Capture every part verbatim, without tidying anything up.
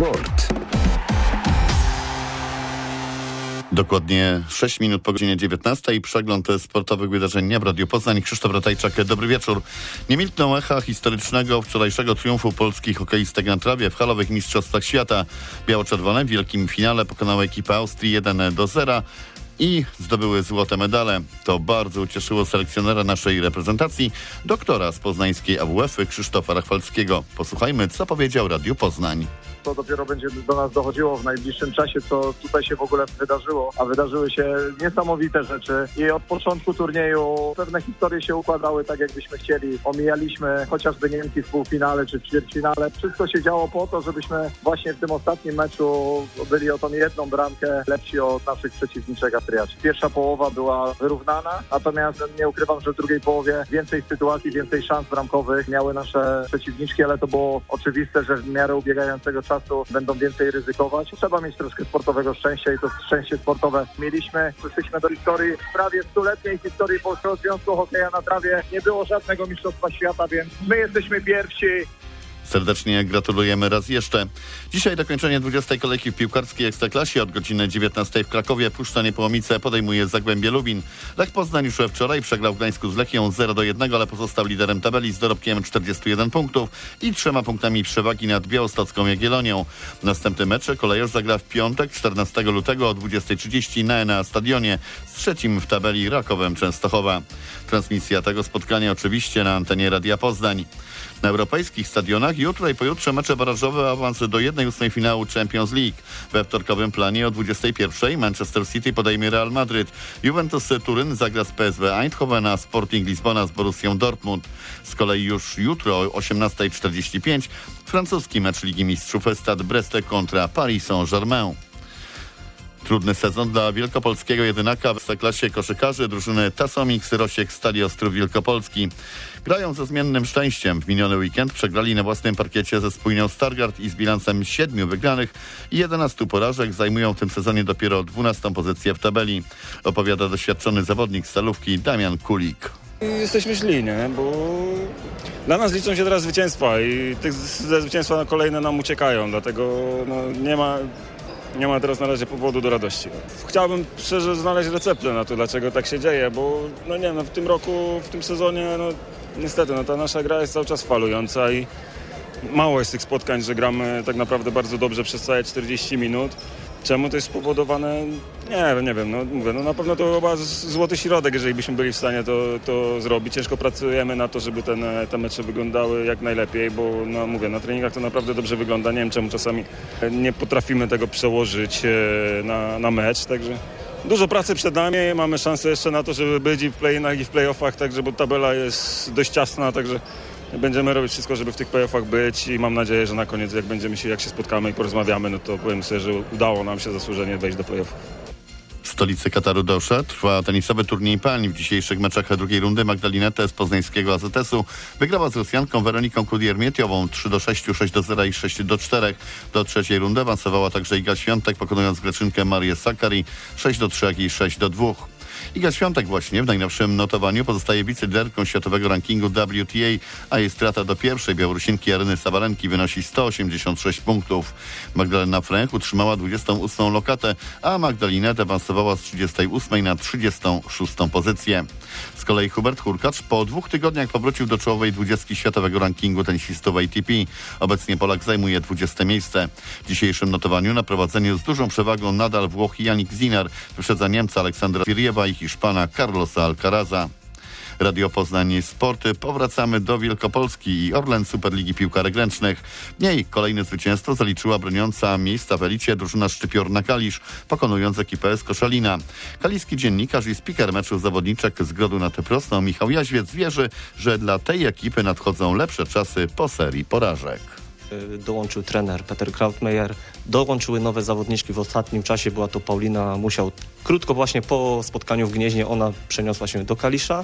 Sport. Dokładnie sześć minut po godzinie dziewiętnastej. Przegląd sportowych wydarzeń w Radiu Poznań. Krzysztof Ratajczak, dobry wieczór. Nie milkną echa historycznego wczorajszego triumfu polskich hokeistek na trawie w halowych mistrzostwach świata. Biało-czerwone w wielkim finale pokonały ekipę Austrii jeden do zera i zdobyły złote medale. To bardzo ucieszyło selekcjonera naszej reprezentacji, doktora z poznańskiej A W F-y Krzysztofa Rachwalskiego. Posłuchajmy, co powiedział Radiu Poznań. To dopiero będzie do nas dochodziło w najbliższym czasie, co tutaj się w ogóle wydarzyło, a wydarzyły się niesamowite rzeczy i od początku turnieju pewne historie się układały tak, jakbyśmy chcieli. Omijaliśmy chociażby Niemki w półfinale czy w ćwierćfinale. Wszystko się działo po to, żebyśmy właśnie w tym ostatnim meczu byli o tą jedną bramkę lepsi od naszych przeciwniczek Austriaczek. Pierwsza połowa była wyrównana, natomiast nie ukrywam, że w drugiej połowie więcej sytuacji, więcej szans bramkowych miały nasze przeciwniczki, ale to było oczywiste, że w miarę ubiegającego czasu będą więcej ryzykować. Trzeba mieć troszkę sportowego szczęścia i to szczęście sportowe mieliśmy. Przyszliśmy do historii, prawie stuletniej historii Polskiego Związku Hokeja na Trawie. Nie było żadnego mistrzostwa świata, więc my jesteśmy pierwsi. Serdecznie gratulujemy raz jeszcze. Dzisiaj dokończenie dwudziestej kolejki w piłkarskiej Ekstraklasie. Od godziny dziewiętnastej w Krakowie Puszcza Niepołomice podejmuje Zagłębie Lubin. Lech Poznań już wczoraj przegrał w Gdańsku z Lechią zero do jednego, ale pozostał liderem tabeli z dorobkiem czterdziestu jeden punktów i trzema punktami przewagi nad Białostocką Jagiellonią. Następny mecz kolejarz zagra w piątek, czternastego lutego o dwudziestej trzydzieści na Enea Stadionie z trzecim w tabeli Rakowem Częstochowa. Transmisja tego spotkania oczywiście na antenie Radia Poznań. Na europejskich stadionach jutro i pojutrze mecze barażowe, awans do jednej ósmej finału Champions League. We wtorkowym planie o dwudziestej pierwszej Manchester City podejmie Real Madryt. Juventus Turyn zagra z P S V Eindhoven, a Sporting Lizbona z Borussią Dortmund. Z kolei już jutro o osiemnasta czterdzieści pięć francuski mecz Ligi Mistrzów Stade Brest kontra Paris Saint-Germain. Trudny sezon dla wielkopolskiego jedynaka w Ekstraklasie koszykarzy drużyny Tasomix Rosiek Stali Ostrów Wielkopolski. Grają ze zmiennym szczęściem. W miniony weekend przegrali na własnym parkiecie ze Spójnią Stargard i z bilansem siedmiu wygranych i jedenastu porażek zajmują w tym sezonie dopiero dwunastą pozycję w tabeli. Opowiada doświadczony zawodnik Stalówki Damian Kulik. Jesteśmy źli, nie? Bo dla nas liczą się teraz zwycięstwa i te zwycięstwa kolejne nam uciekają, dlatego no, nie ma... Nie ma teraz na razie powodu do radości. Chciałbym szczerze znaleźć receptę na to, dlaczego tak się dzieje, bo no nie no, w tym roku, w tym sezonie, no niestety, no ta nasza gra jest cały czas falująca i mało jest tych spotkań, że gramy tak naprawdę bardzo dobrze przez całe czterdzieści minut. Czemu to jest spowodowane? Nie, nie wiem, no mówię, no na pewno to chyba złoty środek, jeżeli byśmy byli w stanie to, to zrobić. Ciężko pracujemy na to, żeby ten, te mecze wyglądały jak najlepiej, bo no mówię, na treningach to naprawdę dobrze wygląda. Nie wiem, czemu czasami nie potrafimy tego przełożyć na, na mecz, także dużo pracy przed nami. Mamy szansę jeszcze na to, żeby być i w play-inach, i w play-offach, także bo tabela jest dość ciasna, także będziemy robić wszystko, żeby w tych play-offach być i mam nadzieję, że na koniec jak będziemy się, jak się spotkamy i porozmawiamy, no to powiem sobie, że udało nam się zasłużenie wejść do play-offów. W stolicy Kataru Dosze trwa tenisowy turniej pań. W dzisiejszych meczach drugiej rundy Magdalineta z poznańskiego A Z S-u wygrała z Rosjanką Weroniką Kudier-Mietiową trzy do sześciu, sześć do zera i sześć do czterech. Do trzeciej rundy awansowała także Iga Świątek, pokonując Greczynkę Marię Sakari sześć do trzech i sześć do dwóch. Iga Świątek właśnie w najnowszym notowaniu pozostaje wiceliderką światowego rankingu W T A, a jej strata do pierwszej Białorusinki Aryny Sabalenki wynosi sto osiemdziesiąt sześć punktów. Magdalena Fręch utrzymała dwudziestą ósmą lokatę, a Magdalinę awansowała z trzydziestej ósmej na trzydziestą szóstą pozycję. Z kolei Hubert Hurkacz po dwóch tygodniach powrócił do czołowej dwudziestki światowego rankingu tenisistów A T P. Obecnie Polak zajmuje dwudzieste miejsce. W dzisiejszym notowaniu na prowadzeniu z dużą przewagą nadal Włoch Yannick Sinner wyprzedza Niemca Aleksandra Zwiriewa i Hiszpana Carlosa Alcaraza. Radio Poznań Sporty. Powracamy do Wielkopolski i Orlen Superligi Piłkarek Ręcznych. W niej kolejne zwycięstwo zaliczyła broniąca miejsca w elicie drużyna Szczypiorna Kalisz, pokonując ekipę z Koszalina. Kaliski dziennikarz i spiker meczu zawodniczek z Grodu nad Prosną Michał Jaźwiec wierzy, że dla tej ekipy nadchodzą lepsze czasy po serii porażek. Dołączył trener Peter Krautmeier, dołączyły nowe zawodniczki w ostatnim czasie, była to Paulina Musiał. Krótko właśnie po spotkaniu w Gnieźnie ona przeniosła się do Kalisza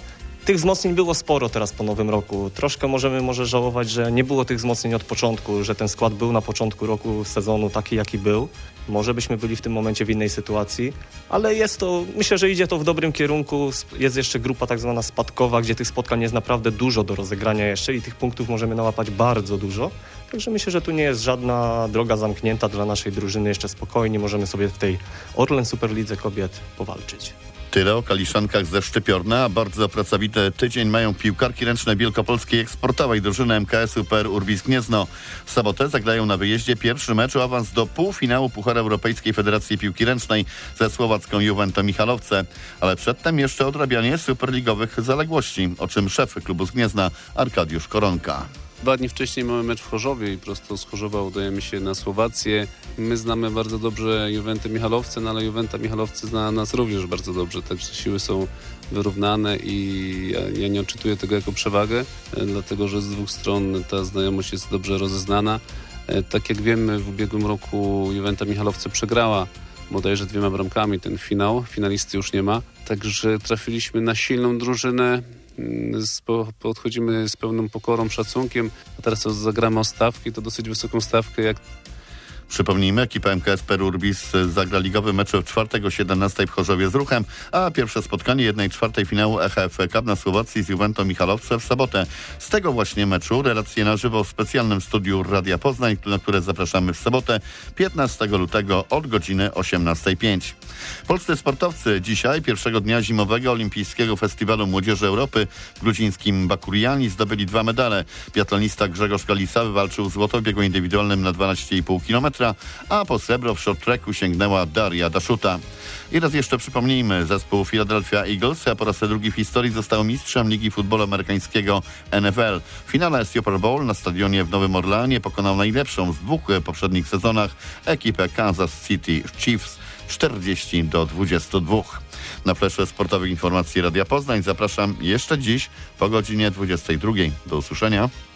tych wzmocnień było sporo teraz po nowym roku. Troszkę możemy może żałować, że nie było tych wzmocnień od początku, że ten skład był na początku roku sezonu taki, jaki był. Może byśmy byli w tym momencie w innej sytuacji, ale jest to, myślę, że idzie to w dobrym kierunku. Jest jeszcze grupa tak zwana spadkowa, gdzie tych spotkań jest naprawdę dużo do rozegrania jeszcze i tych punktów możemy nałapać bardzo dużo. Także myślę, że tu nie jest żadna droga zamknięta dla naszej drużyny. Jeszcze spokojnie możemy sobie w tej Orlen Superlidze kobiet powalczyć. Tyle o Kaliszankach ze Szczypiorna, a bardzo pracowity tydzień mają piłkarki ręczne wielkopolskiej eksportowej drużyny M K S-u P R Urbis Gniezno. W sobotę zagrają na wyjeździe pierwszy mecz o awans do półfinału Pucharu Europejskiej Federacji Piłki Ręcznej ze słowacką Juventus Michalowce. Ale przedtem jeszcze odrabianie superligowych zaległości, o czym szef klubu z Gniezna Arkadiusz Koronka. Dwa dni wcześniej mamy mecz w Chorzowie i prosto z Chorzowa udajemy się na Słowację. My znamy bardzo dobrze Juventę Michalowce, no ale Juventa Michalowce zna nas również bardzo dobrze, także siły są wyrównane i ja, ja nie odczytuję tego jako przewagę, dlatego że z dwóch stron ta znajomość jest dobrze rozeznana. Tak jak wiemy, w ubiegłym roku Juventa Michalowce przegrała bodajże dwiema bramkami ten finał, finalisty już nie ma, także trafiliśmy na silną drużynę. Podchodzimy z pełną pokorą, szacunkiem, a teraz co zagramy o stawki, to dosyć wysoką stawkę. Jak Przypomnijmy, ekipa M K S P R Urbis zagra ligowy mecz w czwartek o siedemnastej w Chorzowie z Ruchem, a pierwsze spotkanie jednej czwartej finału E H F Cup na Słowacji z Juventą Michalowce w sobotę. Z tego właśnie meczu relacje na żywo w specjalnym studiu Radia Poznań, na które zapraszamy w sobotę piętnastego lutego od godziny osiemnastej pięć. Polscy sportowcy dzisiaj, pierwszego dnia zimowego Olimpijskiego Festiwalu Młodzieży Europy w gruzińskim Bakuriani zdobyli dwa medale. Biatlonista Grzegorz Kalisa wywalczył złoto w biegu indywidualnym na dwanaście i pół kilometra, a po srebro w short tracku sięgnęła Daria Daszuta. I raz jeszcze przypomnijmy, zespół Philadelphia Eagles, a po raz drugi w historii został mistrzem Ligi Futbolu Amerykańskiego N F L. W finale Super Bowl na stadionie w Nowym Orleanie pokonał najlepszą z dwóch poprzednich sezonach ekipę Kansas City Chiefs czterdzieści do dwudziestu dwóch. Na flesze sportowych informacji Radia Poznań zapraszam jeszcze dziś po godzinie dwudziestej drugiej. Do usłyszenia.